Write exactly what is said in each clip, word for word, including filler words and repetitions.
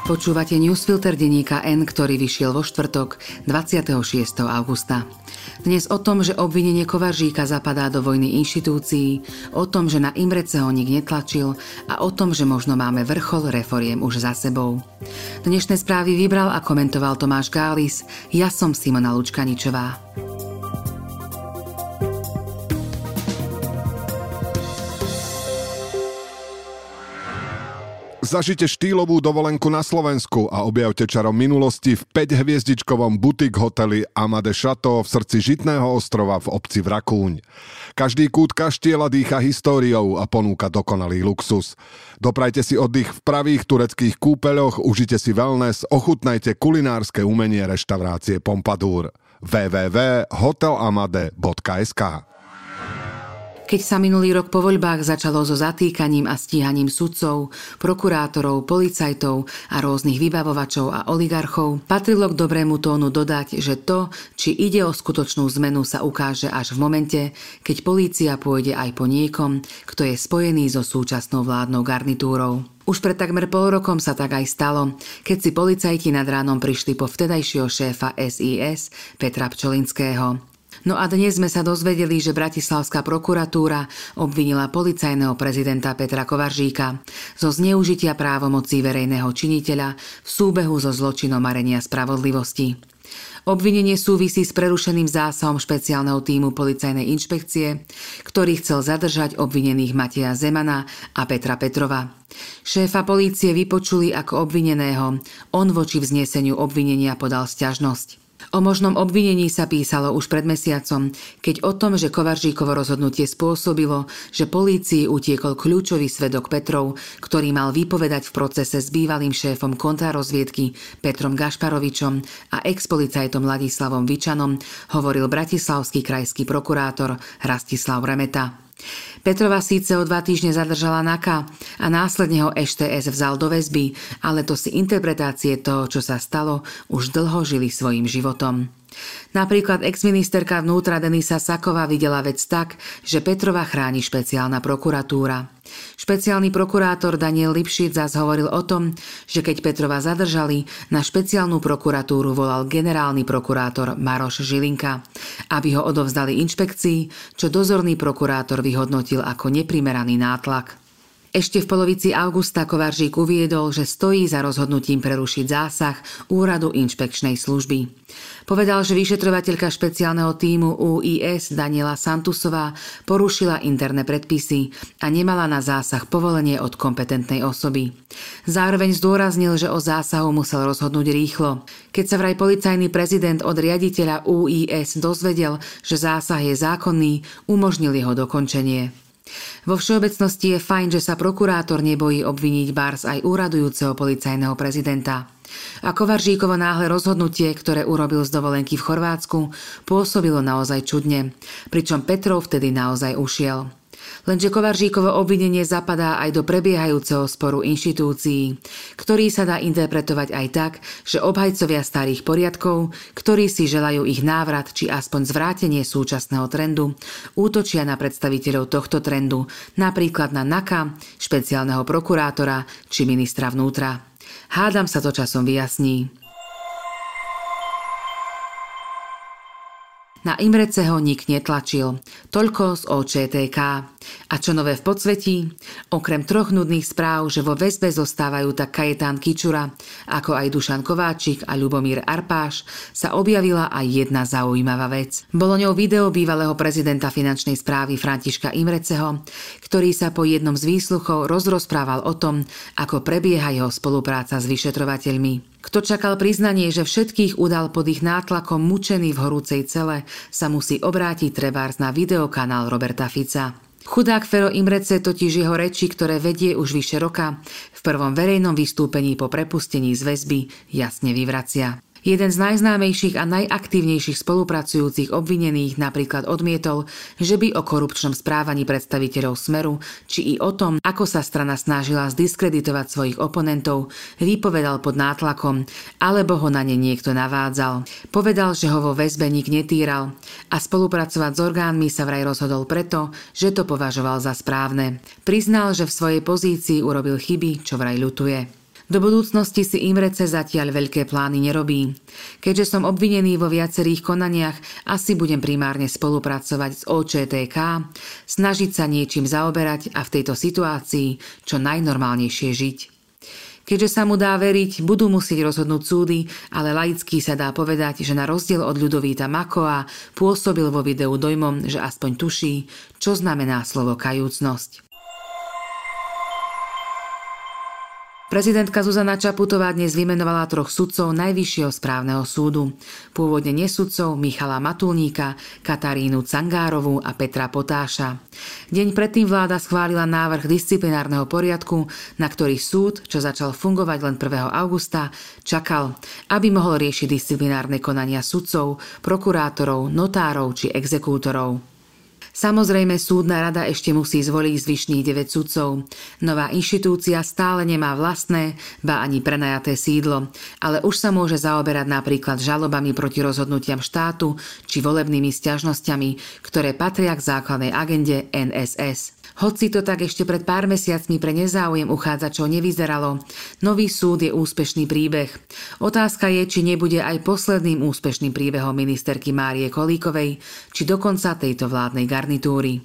Počúvate newsfilter denníka N, ktorý vyšiel vo štvrtok dvadsiateho šiesteho augusta. Dnes o tom, že obvinenie Kovaržíka zapadá do vojny inštitúcií, o tom, že na Imreceho nik netlačil a o tom, že možno máme vrchol reforiem už za sebou. Dnešné správy vybral a komentoval Tomáš Gális, ja som Simona Lučkaničová. Zažite štýlovú dovolenku na Slovensku a objavte čarom minulosti v päťhviezdičkovom butik hoteli Amade Chateau v srdci Žitného ostrova v obci Vrakúň. Každý kút kaštieľa dýcha históriou a ponúka dokonalý luxus. Doprajte si oddych v pravých tureckých kúpeľoch, užite si wellness, ochutnajte kulinárske umenie reštaurácie Pompadour. w w w bodka hotel amade bodka es ká. Keď sa minulý rok po voľbách začalo so zatýkaním a stíhaním sudcov, prokurátorov, policajtov a rôznych vybavovačov a oligarchov, patrilo k dobrému tónu dodať, že to, či ide o skutočnú zmenu, sa ukáže až v momente, keď polícia pôjde aj po niekom, kto je spojený so súčasnou vládnou garnitúrou. Už pred takmer pol rokom sa tak aj stalo, keď si policajti nad ránom prišli po vtedajšieho šéfa es í es Petra Pčolinského. No a dnes sme sa dozvedeli, že bratislavská prokuratúra obvinila policajného prezidenta Petra Kovaržíka zo zneužitia právomocí verejného činiteľa v súbehu so zločinom marenia spravodlivosti. Obvinenie súvisí s prerušeným zásahom špeciálneho tímu policajnej inšpekcie, ktorý chcel zadržať obvinených Mateja Zemana a Petra Petrova. Šéfa polície vypočuli ako obvineného, on voči vzneseniu obvinenia podal sťažnosť. O možnom obvinení sa písalo už pred mesiacom, keď o tom, že Kovaržíkovo rozhodnutie spôsobilo, že polícii utiekol kľúčový svedok Petrov, ktorý mal vypovedať v procese s bývalým šéfom kontrarozviedky Petrom Gašparovičom a ex-policajtom Ladislavom Vičanom, hovoril bratislavský krajský prokurátor Rastislav Remeta. Petrova síce o dva týždne zadržala NAKA a následne ho eš té es vzal do väzby, ale to si interpretácie toho, čo sa stalo, už dlho žili svojím životom. Napríklad exministerka vnútra Denisa Saková videla vec tak, že Petrova chráni špeciálna prokuratúra. Špeciálny prokurátor Daniel Lipšic zas hovoril o tom, že keď Petrova zadržali, na špeciálnu prokuratúru volal generálny prokurátor Maroš Žilinka, aby ho odovzdali inšpekcii, čo dozorný prokurátor vyhodnotil ako neprimeraný nátlak. Ešte v polovici augusta Kovaržík uviedol, že stojí za rozhodnutím prerušiť zásah Úradu inšpekčnej služby. Povedal, že vyšetrovateľka špeciálneho tímu ú í es Daniela Santusová porušila interné predpisy a nemala na zásah povolenie od kompetentnej osoby. Zároveň zdôraznil, že o zásahu musel rozhodnúť rýchlo. Keď sa vraj policajný prezident od riaditeľa ú í es dozvedel, že zásah je zákonný, umožnil jeho dokončenie. Vo všeobecnosti je fajn, že sa prokurátor nebojí obviniť bárs aj úradujúceho policajného prezidenta. A Kovaržíkovo náhle rozhodnutie, ktoré urobil z dovolenky v Chorvátsku, pôsobilo naozaj čudne, pričom Petrov vtedy naozaj ušiel. Lenže Kovaržíkovo obvinenie zapadá aj do prebiehajúceho sporu inštitúcií, ktorý sa dá interpretovať aj tak, že obhajcovia starých poriadkov, ktorí si želajú ich návrat či aspoň zvrátenie súčasného trendu, útočia na predstaviteľov tohto trendu, napríklad na NAKA, špeciálneho prokurátora či ministra vnútra. Hádam sa to časom vyjasní. Na Imreceho nik netlačil. Toľko z ó čé té ká. A čo nové v podsvetí? Okrem troch nudných správ, že vo väzbe zostávajú tak Kajetán Kičura, ako aj Dušan Kováčik a Ľubomír Arpáš, sa objavila aj jedna zaujímavá vec. Bolo ňou video bývalého prezidenta finančnej správy Františka Imreceho, ktorý sa po jednom z výsluchov rozrozprával o tom, ako prebieha jeho spolupráca s vyšetrovateľmi. Kto čakal priznanie, že všetkých udal pod ich nátlakom mučený v horúcej cele, sa musí obrátiť trebárs na videokanál Roberta Fica. Chudák Fero Imrece totiž jeho reči, ktoré vedie už vyše roka, v prvom verejnom vystúpení po prepustení z väzby jasne vyvracia. Jeden z najznámejších a najaktívnejších spolupracujúcich obvinených napríklad odmietol, že by o korupčnom správaní predstaviteľov Smeru, či i o tom, ako sa strana snažila zdiskreditovať svojich oponentov, vypovedal pod nátlakom, alebo ho na ne niekto navádzal. Povedal, že ho vo väzbe nik netýral a spolupracovať s orgánmi sa vraj rozhodol preto, že to považoval za správne. Priznal, že v svojej pozícii urobil chyby, čo vraj ľutuje. Do budúcnosti si Imrece zatiaľ veľké plány nerobí. Keďže som obvinený vo viacerých konaniach, asi budem primárne spolupracovať s ó čé té ká, snažiť sa niečím zaoberať a v tejto situácii čo najnormálnejšie žiť. Keďže sa mu dá veriť, budú musieť rozhodnúť súdy, ale laicky sa dá povedať, že na rozdiel od Ľudovíta Makoa pôsobil vo videu dojmom, že aspoň tuší, čo znamená slovo kajúcnosť. Prezidentka Zuzana Čaputová dnes vymenovala troch sudcov Najvyššieho správneho súdu. Pôvodne nesudcov Michala Matulníka, Katarínu Cangárovú a Petra Potáša. Deň predtým vláda schválila návrh disciplinárneho poriadku, na ktorý súd, čo začal fungovať len prvého augusta, čakal, aby mohol riešiť disciplinárne konania sudcov, prokurátorov, notárov či exekútorov. Samozrejme, súdna rada ešte musí zvoliť zvyšných deväť sudcov. Nová inštitúcia stále nemá vlastné, ba ani prenajaté sídlo, ale už sa môže zaoberať napríklad žalobami proti rozhodnutiam štátu či volebnými sťažnosťami, ktoré patria k základnej agende en es es. Hoci to tak ešte pred pár mesiacmi pre nezáujem uchádzačov nevyzeralo, nový súd je úspešný príbeh. Otázka je, či nebude aj posledným úspešným príbehom ministerky Márie Kolíkovej, či dokonca tejto vládnej garnitúry.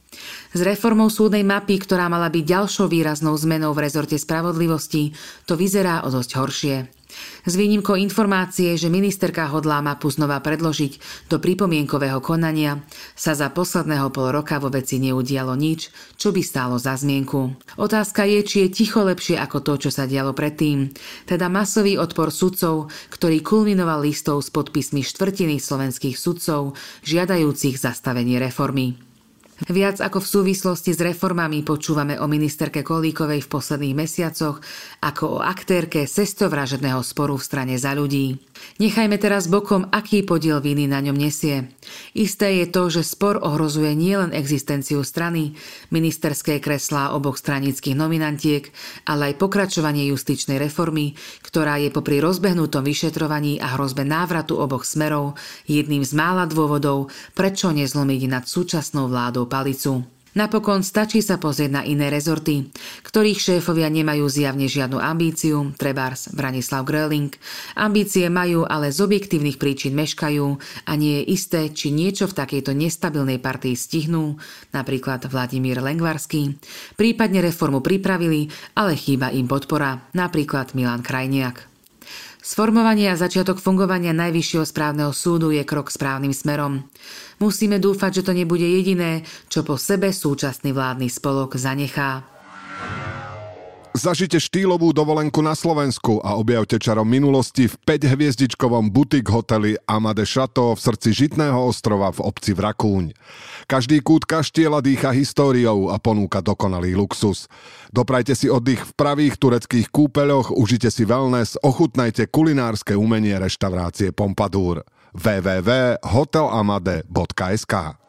S reformou súdnej mapy, ktorá mala byť ďalšou výraznou zmenou v rezorte spravodlivosti, to vyzerá o dosť horšie. S výnimkou informácie, že ministerka hodlá mapu znova predložiť do pripomienkového konania, sa za posledného pol roka vo veci neudialo nič, čo by stálo za zmienku. Otázka je, či je ticho lepšie ako to, čo sa dialo predtým. Teda masový odpor sudcov, ktorý kulminoval listov s podpismi štvrtiny slovenských sudcov, žiadajúcich zastavenie reformy. Viac ako v súvislosti s reformami počúvame o ministerke Kolíkovej v posledných mesiacoch ako o aktérke cestovražedného sporu v strane Za ľudí. Nechajme teraz bokom, aký podiel viny na ňom nesie. Isté je to, že spor ohrozuje nielen existenciu strany, ministerské kreslá oboch stranických nominantiek, ale aj pokračovanie justičnej reformy, ktorá je popri rozbehnutom vyšetrovaní a hrozbe návratu oboch smerov jedným z mála dôvodov, prečo nezlomiť nad súčasnou vládou palicu. Napokon stačí sa pozrieť na iné rezorty, ktorých šéfovia nemajú zjavne žiadnu ambíciu, trebárs Branislav Gröling. Ambície majú, ale z objektívnych príčin meškajú a nie je isté, či niečo v takejto nestabilnej partii stihnú, napríklad Vladimír Lengvarský. Prípadne reformu pripravili, ale chýba im podpora, napríklad Milan Krajniak. Sformovanie a začiatok fungovania Najvyššieho správneho súdu je krok správnym smerom. Musíme dúfať, že to nebude jediné, čo po sebe súčasný vládny spolok zanechá. Zažite štýlovú dovolenku na Slovensku a objavte čarom minulosti v päťhviezdičkovom butik hoteli Amade Chateau v srdci Žitného ostrova v obci Vrakúň. Každý kút kaštieľa dýcha históriou a ponúka dokonalý luxus. Doprajte si oddych v pravých tureckých kúpeľoch, užite si wellness, ochutnajte kulinárske umenie reštaurácie Pompadour. w w w bodka hotel amade bodka es ká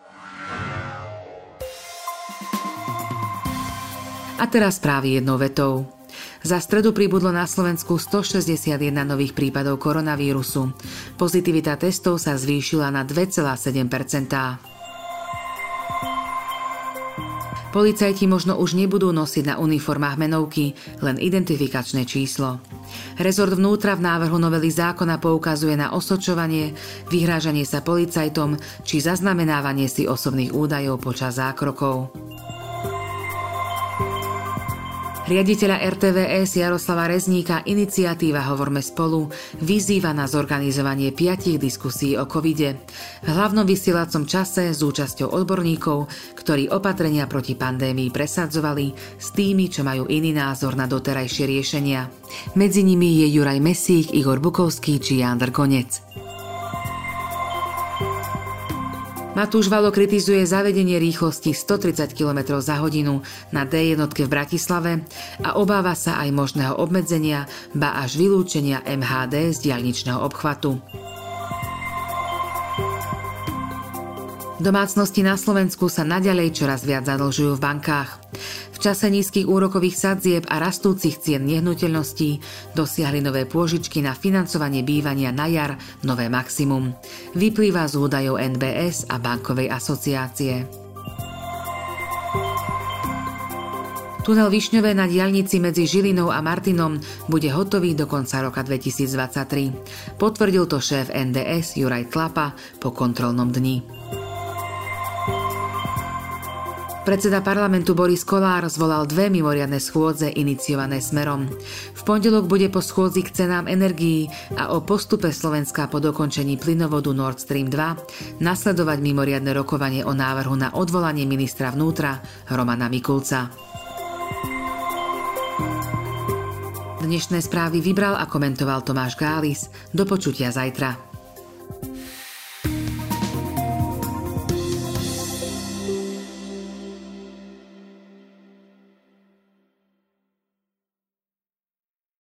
A teraz správy jednou vetou. Za stredu pribudlo na Slovensku stošesťdesiatjeden nových prípadov koronavírusu. Pozitivita testov sa zvýšila na dva celé sedem percenta. Policajti možno už nebudú nosiť na uniformách menovky, len identifikačné číslo. Rezort vnútra v návrhu novely zákona poukazuje na osočovanie, vyhrážanie sa policajtom či zaznamenávanie si osobných údajov počas zákrokov. Riaditeľa er té vé es Jaroslava Rezníka iniciatíva Hovorme spolu vyzýva na zorganizovanie piatich diskusí o covide. V hlavnom vysielacom čase s účasťou odborníkov, ktorí opatrenia proti pandémii presadzovali, s tými, čo majú iný názor na doterajšie riešenia. Medzi nimi je Juraj Mesík, Igor Bukovský či Ján Drgonec. Matúš Valo kritizuje zavedenie rýchlosti stotridsať kilometrov za hodinu na dé jednotke v Bratislave a obáva sa aj možného obmedzenia, ba až vylúčenia em há dé z diaľničného obchvatu. Domácnosti na Slovensku sa naďalej čoraz viac zadlžujú v bankách. V čase nízkych úrokových sadzieb a rastúcich cien nehnuteľností dosiahli nové pôžičky na financovanie bývania na jar nové maximum. Vyplýva z údajov en bé es a Bankovej asociácie. Tunel Višňové na diaľnici medzi Žilinou a Martinom bude hotový do konca roka dvetisícdvadsaťtri. Potvrdil to šéf en dé es Juraj Tlapa po kontrolnom dni. Predseda parlamentu Boris Kollár zvolal dve mimoriadne schôdze iniciované Smerom. V pondelok bude po schôdzi k cenám energií a o postupe Slovenska po dokončení plynovodu Nord Stream dva nasledovať mimoriadne rokovanie o návrhu na odvolanie ministra vnútra Romana Mikulca. Dnešné správy vybral a komentoval Tomáš Gális. Do počutia zajtra.